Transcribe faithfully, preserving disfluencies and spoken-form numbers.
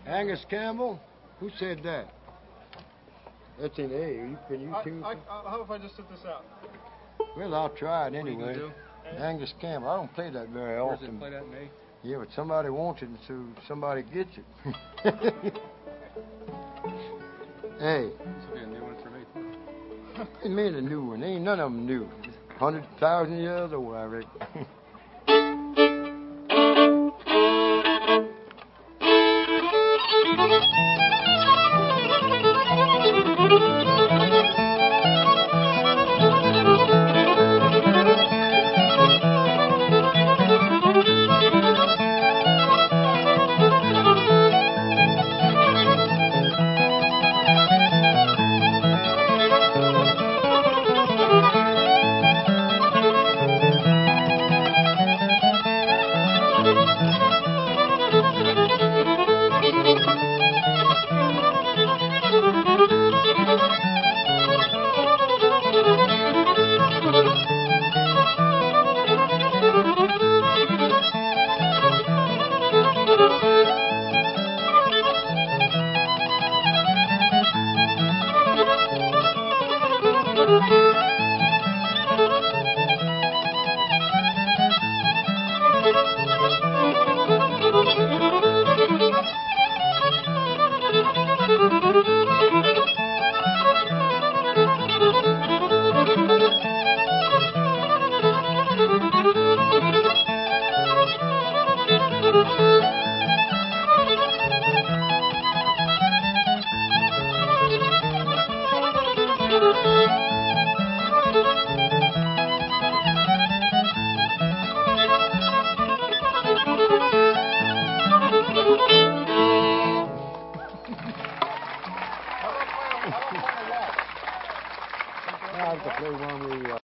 Angus Campbell? Who said that? That's in A. You, can you I, tune? I, I, how if I just sit this out? Well, I'll try it What are you anyway. gonna do? Angus Campbell. I don't play that very Where's often. it play that in A? Yeah, but somebody wants it, and so somebody gets it. Hey, This will be a new one for me. they made a new one. Ain't none of them new. Hundred thousand years old, I reckon. I have to play one with you.